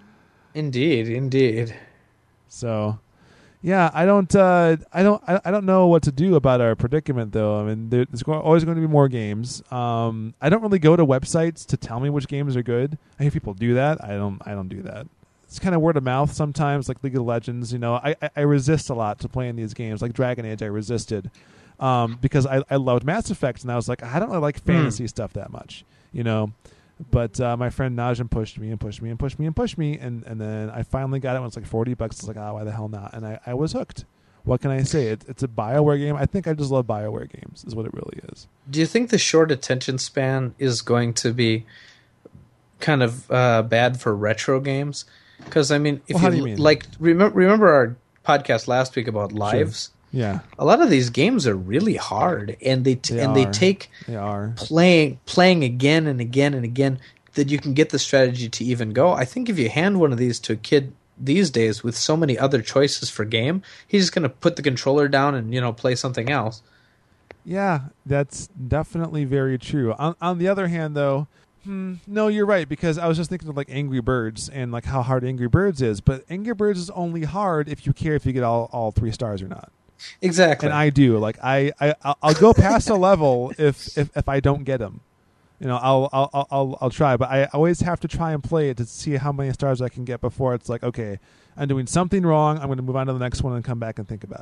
Indeed. So, yeah, I don't know what to do about our predicament, though. I mean, there's always going to be more games. I don't really go to websites to tell me which games are good. I hear people do that. I don't do that. It's kind of word of mouth sometimes, like League of Legends. You know, I resist a lot to playing these games. Like Dragon Age, I resisted because I loved Mass Effect, and I was like, I don't really like fantasy stuff that much, you know. But my friend Najim pushed me, and then I finally got it when it's like $40. It's like, oh, why the hell not? And I was hooked. What can I say? It's a BioWare game. I think I just love BioWare games, is what it really is. Do you think the short attention span is going to be kind of bad for retro games? Because, I mean, if how do you mean? Like, remember our podcast last week about lives? Sure. Yeah, a lot of these games are really hard, and they take playing again and again and again that you can get the strategy to even go. I think if you hand one of these to a kid these days with so many other choices for game, he's just going to put the controller down and play something else. Yeah, that's definitely very true. On the other hand, though, no, you're right, because I was just thinking of like Angry Birds and like how hard Angry Birds is, but Angry Birds is only hard if you care if you get all 3 stars or not. Exactly. And I do. Like I'll go past a level if I don't get them. You know, I'll try, but I always have to try and play it to see how many stars I can get before it's like, okay, I'm doing something wrong. I'm going to move on to the next one and come back and think about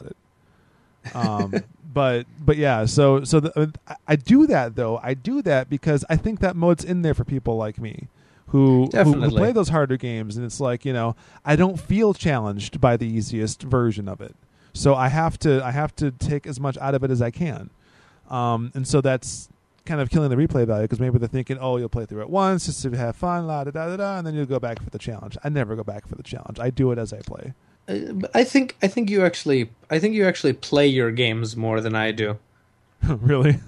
it. But yeah, so I do that though. I do that because I think that mode's in there for people like me who play those harder games, and it's like, I don't feel challenged by the easiest version of it. So I have to take as much out of it as I can, and so that's kind of killing the replay value, because maybe they're thinking, oh, you'll play through it once just to have fun, and then you'll go back for the challenge. I never go back for the challenge. I do it as I play. But I think you actually play your games more than I do. Really?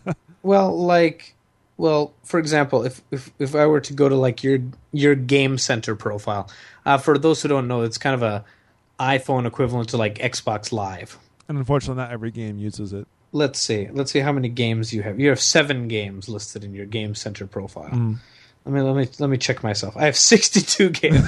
Well, for example, if I were to go to like your Game Center profile, for those who don't know, it's kind of a iPhone equivalent to like Xbox Live. And unfortunately, not every game uses it. Let's see how many games you have. You have 7 games listed in your Game Center profile. Let me check myself. I have 62 games.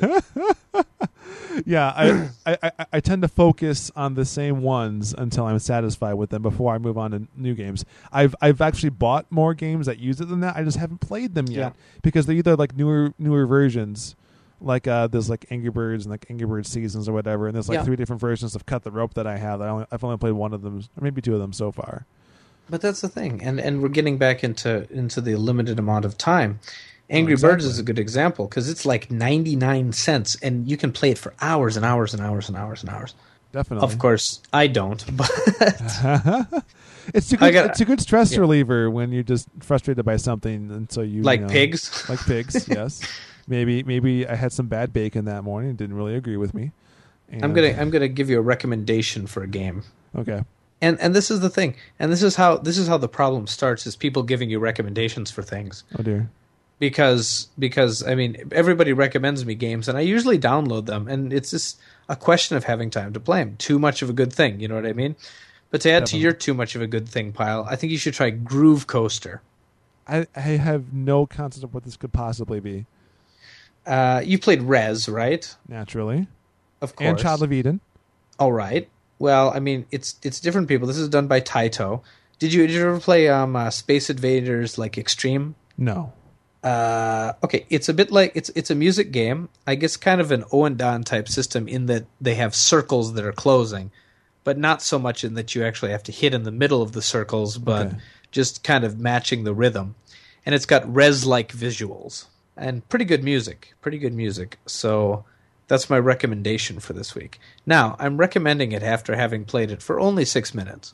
Yeah, I tend to focus on the same ones until I'm satisfied with them before I move on to new games. I've actually bought more games that use it than that. I just haven't played them yet because they're either like newer versions. Like there's like Angry Birds and like Angry Birds Seasons or whatever, and there's like 3 different versions of Cut the Rope that I have. I've only played one of them, or maybe 2 of them so far. But that's the thing, and we're getting back into the limited amount of time. Angry Birds is a good example because it's like 99 cents, and you can play it for hours and hours and hours and hours and hours. Definitely. Of course, I don't, but it's a good stress reliever when you're just frustrated by something, and so pigs, like pigs, yes. Maybe I had some bad bacon that morning and didn't really agree with me. And I'm gonna give you a recommendation for a game. Okay. And this is the thing, and this is how the problem starts: is people giving you recommendations for things. Oh dear. Because I mean, everybody recommends me games, and I usually download them, and it's just a question of having time to play them. Too much of a good thing, you know what I mean? But to add to your too much of a good thing pile, I think you should try Groove Coaster. I have no concept of what this could possibly be. You played Rez, right? Naturally. Of course. And Child of Eden. All right. Well, I mean, it's different people. This is done by Taito. Did you ever play Space Invaders like Extreme? No. Okay, it's a bit like it's a music game. I guess kind of an Owen Don type system in that they have circles that are closing, but not so much in that you actually have to hit in the middle of the circles, but just kind of matching the rhythm. And it's got Rez-like visuals and pretty good music. So that's my recommendation for this week. Now, I'm recommending it after having played it for only 6 minutes.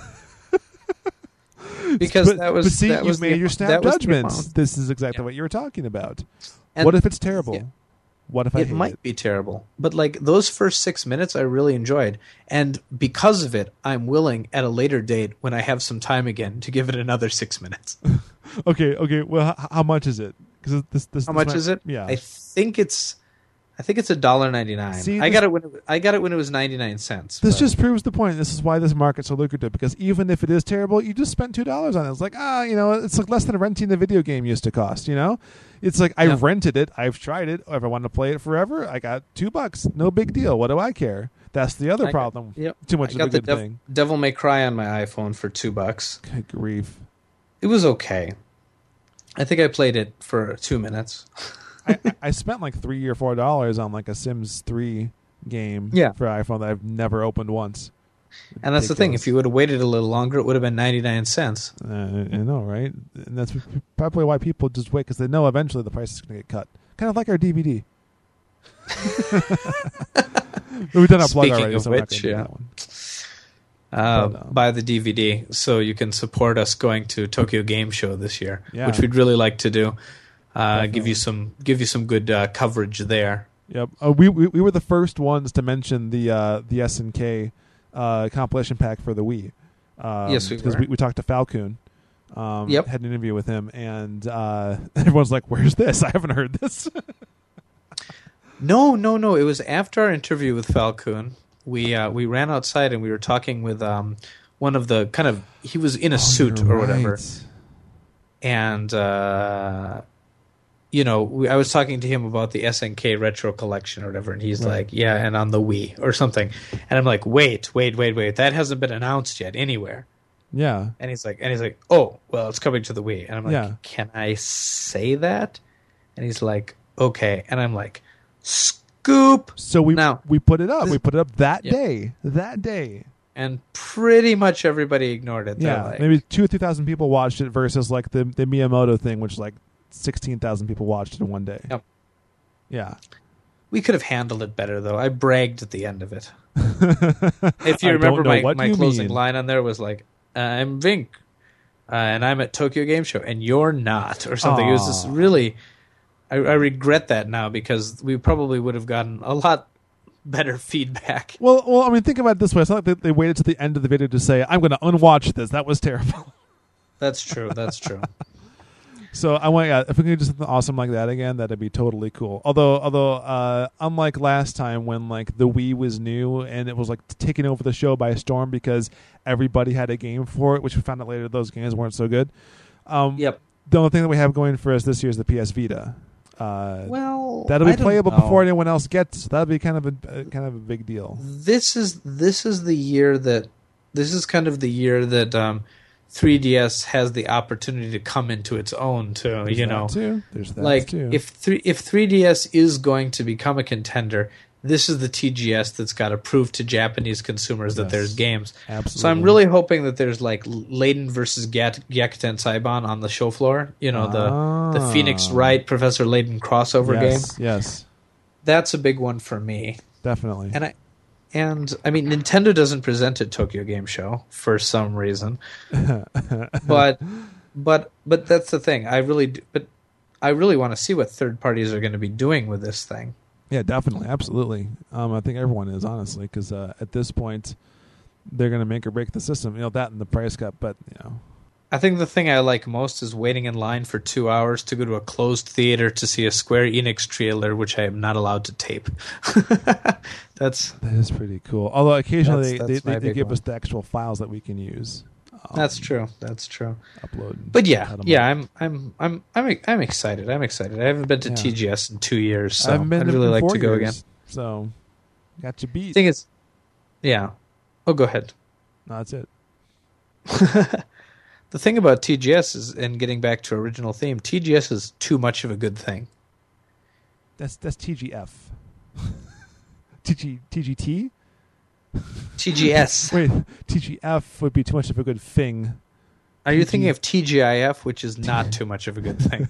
Because you've made your snap judgments. This is exactly what you were talking about. And what if it's terrible? Yeah. What if I hate it? It might be terrible. But like those first 6 minutes I really enjoyed. And because of it, I'm willing at a later date when I have some time again to give it another 6 minutes. Okay. Well, how much is it? Because this How much is it? Yeah, I think it's $1.99. I got it when it was 99 cents. This just proves the point. This is why this market's so lucrative, because even if it is terrible, you just spent $2 on it. It's like, it's like less than renting the video game used to cost, It's like, I rented it, I've tried it. If I want to play it forever, I got $2. No big deal. What do I care? That's the other problem. Too much of a good thing. Devil May Cry on my iPhone for $2. Good grief. It was okay. I think I played it for 2 minutes. I spent like $3 or $4 on like a Sims 3 game for iPhone that I've never opened once. And that's the thing. If you would have waited a little longer, it would have been 99 cents. I know, right? And that's probably why people just wait, because they know eventually the price is going to get cut. Kind of like our DVD. We've done our plug already. Of which, buy the DVD so you can support us going to Tokyo Game Show this year, which we'd really like to do. Give you some good coverage there. Yep. We were the first ones to mention the SNK compilation pack for the Wii. Yes, we were. Because we talked to Falcoon. Had an interview with him, and everyone's like, "Where's this? I haven't heard this." No. It was after our interview with Falcoon. We ran outside and we were talking with one of the he was in a suit or whatever, and I was talking to him about the SNK retro collection or whatever, and he's like, "Yeah, and on the Wii or something," and I'm like, "Wait, that hasn't been announced yet anywhere." Yeah, and he's like, "Oh, well, it's coming to the Wii," and I'm like, "Can I say that?" And he's like, "Okay," and I'm like, "Scoop!" So we put it up. We put it up that day. That day. And pretty much everybody ignored it. Yeah, maybe 2,000 or 3,000 people watched it versus like the Miyamoto thing, which like 16,000 people watched it in one day. Yep. Yeah. We could have handled it better, though. I bragged at the end of it. If you remember, my closing line on there was like, "I'm Vink, and I'm at Tokyo Game Show, and you're not," or something. It was just really... I regret that now, because we probably would have gotten a lot better feedback. Well, I mean, think about it this way. It's not like they waited to the end of the video to say, "I'm going to unwatch this. That was terrible." That's true. So if we could do something awesome like that again, that'd be totally cool. Although, unlike last time when like the Wii was new and it was like taken over the show by storm because everybody had a game for it, which we found out later those games weren't so good. The only thing that we have going for us this year is the PS Vita. That'll be playable before anyone else gets. That'll be kind of a big deal. This is the year that 3DS has the opportunity to come into its own too. There's that like too. If 3DS is going to become a contender, this is the TGS that's got to prove to Japanese consumers that there's games. Absolutely. So I'm really hoping that there's like Layden versus Gyakuten Saibon on the show floor. The Phoenix Wright Professor Layden crossover game. Yes. That's a big one for me. Definitely. And I mean, Nintendo doesn't present at Tokyo Game Show for some reason. but that's the thing. I really want to see what third parties are going to be doing with this thing. Yeah, definitely, absolutely. I think everyone is, honestly, because at this point, they're going to make or break the system. That and the price cut, but I think the thing I like most is waiting in line for 2 hours to go to a closed theater to see a Square Enix trailer, which I am not allowed to tape. That is pretty cool. Although occasionally they give us the actual files that we can use. That's true. Upload. But I'm excited. I haven't been to TGS in 2 years, so I'd really like to go again. So, got you beat. Thing is, Oh, go ahead. No, that's it. The thing about TGS is, and getting back to original theme, TGS is too much of a good thing. That's TGF. TGT? TGS. Wait, TGF would be too much of a good thing. Are you thinking of TGIF, which is not too much of a good thing?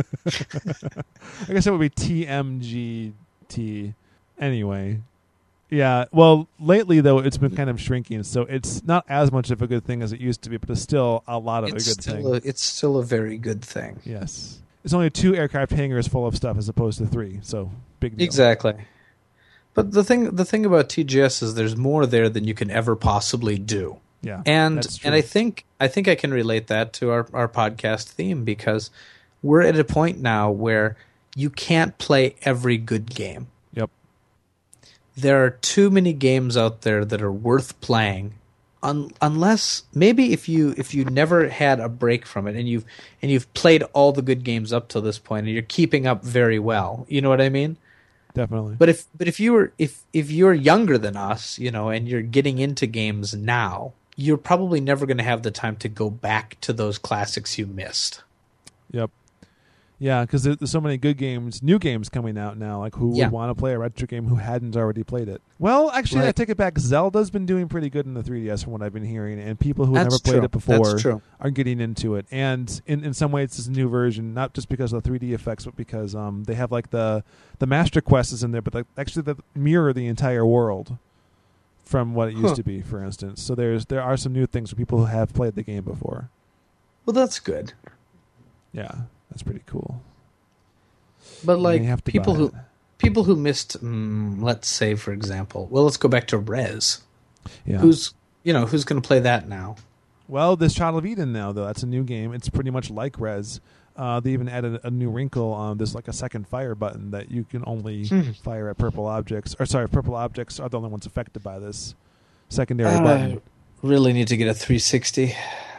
I guess it would be TMGT. Anyway. Yeah, well, lately, though, it's been kind of shrinking, so it's not as much of a good thing as it used to be, but it's still a lot of a good thing. It's still a very good thing. Yes. It's only 2 aircraft hangars full of stuff as opposed to 3, so big deal. Exactly. But the thing about TGS is there's more there than you can ever possibly do. Yeah, and I think I can relate that to our podcast theme, because we're at a point now where you can't play every good game. Yep. There are too many games out there that are worth playing, unless maybe if you never had a break from it and you've played all the good games up till this point and you're keeping up very well. You know what I mean? Definitely. But if you're younger than us, and you're getting into games now, you're probably never going to have the time to go back to those classics you missed. Yep. Yeah, because there's so many good games, new games coming out now. Like, who would want to play a retro game who hadn't already played it? Well, actually, I take it back. Zelda's been doing pretty good in the 3DS from what I've been hearing, and people who never played it before are getting into it. And in some ways, it's a new version, not just because of the 3D effects, but because they have like the Master Quest is in there, but actually they mirror the entire world from what it used to be, for instance. So there are some new things for people who have played the game before. Well, that's good. Yeah. That's pretty cool. But like people who missed, let's say, for example, let's go back to Rez. Yeah. Who's going to play that now? Well, there's Child of Eden now, though. That's a new game. It's pretty much like Rez. They even added a new wrinkle. There's like a second fire button that you can only fire at purple objects. Or sorry, purple objects are the only ones affected by this secondary button. I really need to get a 360.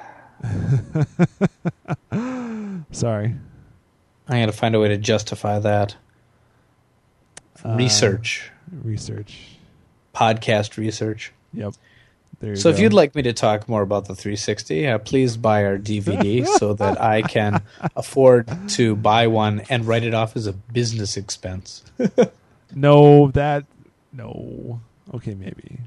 Sorry. I got to find a way to justify that. Research. Podcast research. Yep. There you so go. If you'd like me to talk more about the 360, please buy our DVD so that I can afford to buy one and write it off as a business expense. No. Okay, maybe.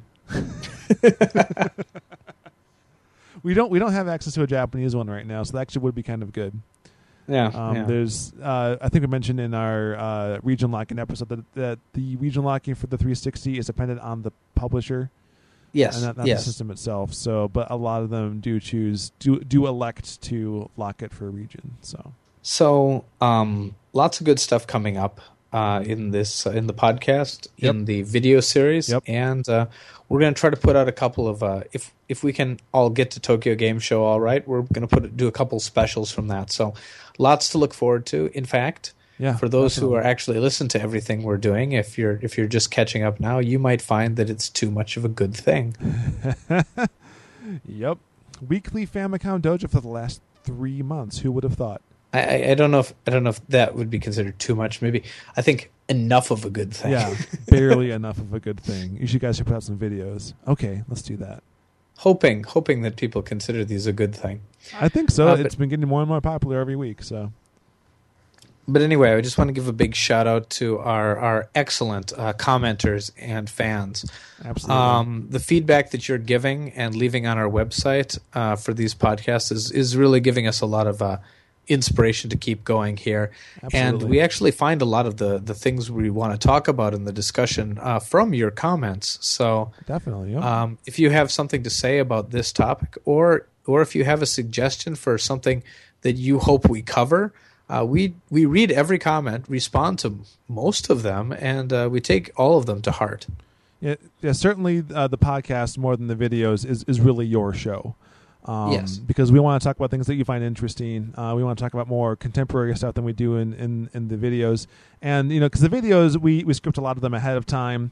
We don't have access to a Japanese one right now, so that actually would be kind of good. Yeah. There's I think we mentioned in our region locking episode that the region locking for the 360 is dependent on the publisher. Yes. And not the system itself. So, but a lot of them do elect to lock it for a region. So lots of good stuff coming up in the podcast, in the video series, and we're going to try to put out a couple of if we can all get to Tokyo Game Show, all right, we're going to do a couple specials from that. So lots to look forward to. In fact, for those who are actually listening to everything we're doing, if you're just catching up now, you might find that it's too much of a good thing. Yep. Weekly Famicom Dojo for the last 3 months. Who would have thought? I don't know if that would be considered too much. Maybe I think enough of a good thing. Yeah, barely enough of a good thing. You guys should put out some videos. Okay, let's do that. Hoping that people consider these a good thing. I think so. It's been getting more and more popular every week. So, but anyway, I just want to give a big shout out to our excellent commenters and fans. Absolutely. The feedback that you're giving and leaving on our website for these podcasts is really giving us a lot of inspiration to keep going here. Absolutely. And we actually find a lot of the things we want to talk about in the discussion from your comments. So definitely, if you have something to say about this topic, or if you have a suggestion for something that you hope we cover, we read every comment, respond to most of them, and we take all of them to heart. Yeah, certainly the podcast more than the videos is really your show. Yes, because we want to talk about things that you find interesting. We want to talk about more contemporary stuff than we do in the videos. And because the videos we script a lot of them ahead of time.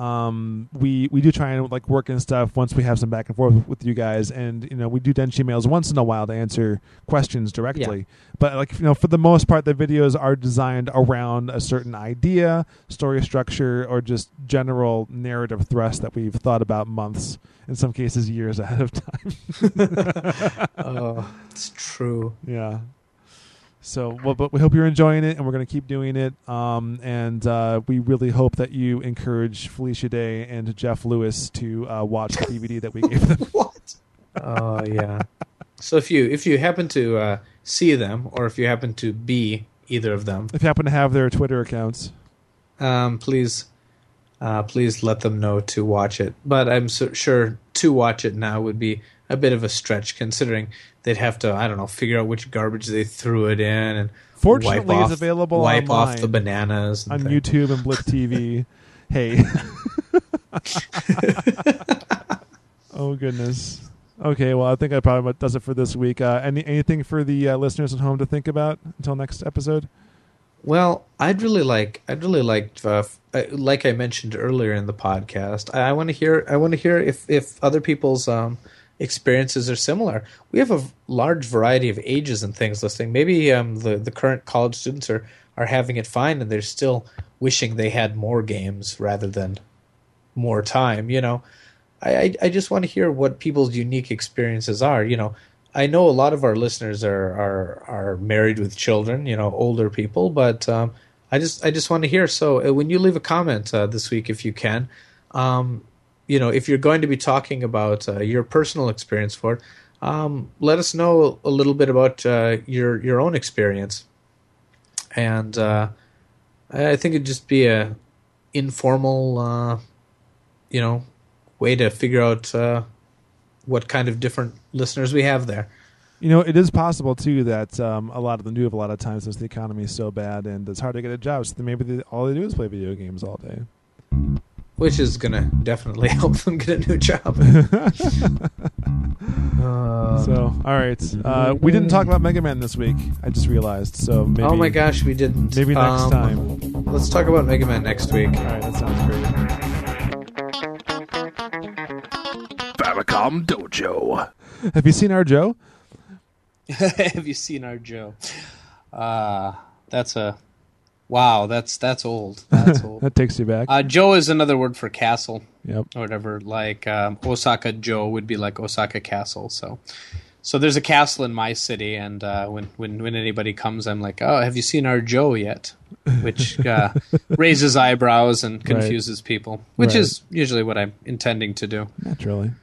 We do try and work in stuff once we have some back and forth with you guys, and we do Denshi mails once in a while to answer questions directly. Yeah. But for the most part, the videos are designed around a certain idea, story structure, or just general narrative thrust that we've thought about months, in some cases years ahead of time. Oh, it's true. Yeah. So, but we hope you're enjoying it, and we're going to keep doing it. And we really hope that you encourage Felicia Day and Jeff Lewis to watch the DVD that we gave them. What? Oh, yeah. So if you happen to see them, or if you happen to be either of them, if you happen to have their Twitter accounts, please let them know to watch it. But I'm sure to watch it now would be a bit of a stretch, considering they'd have to, figure out which garbage they threw it in, and fortunately it's available wipe online, off the bananas on YouTube and Blitz TV. Hey. Oh goodness. Okay, well, I think I probably does it for this week. Anything for the listeners at home to think about until next episode? Well, I'd really like, like I mentioned earlier in the podcast, I want to hear if other people's experiences are similar. We have a large variety of ages and things listening. Maybe the current college students are having it fine, and they're still wishing they had more games rather than more time. I just want to hear what people's unique experiences are. I know a lot of our listeners are married with children, older people, but I just want to hear. So when you leave a comment this week, if you can, if you're going to be talking about your personal experience for it, let us know a little bit about your own experience. And I think it'd just be a informal, way to figure out what kind of different listeners we have there. It is possible too that a lot of them do have a lot of times since the economy is so bad and it's hard to get a job. So maybe all they do is play video games all day, which is gonna definitely help them get a new job. So, all right, we didn't talk about Mega Man this week. I just realized. So maybe. Oh my gosh, we didn't. Maybe next time. Let's talk about Mega Man next week. All right, that sounds great. Famicom Dojo. Have you seen our Joe? Have you seen our Joe? That's wow. That's old. That's old. That takes you back. Joe is another word for castle. Yep. Or whatever. Like Osaka Joe would be like Osaka Castle. So there's a castle in my city, and when anybody comes, I'm like, oh, have you seen our Joe yet? Which raises eyebrows and confuses people, which is usually what I'm intending to do. Naturally.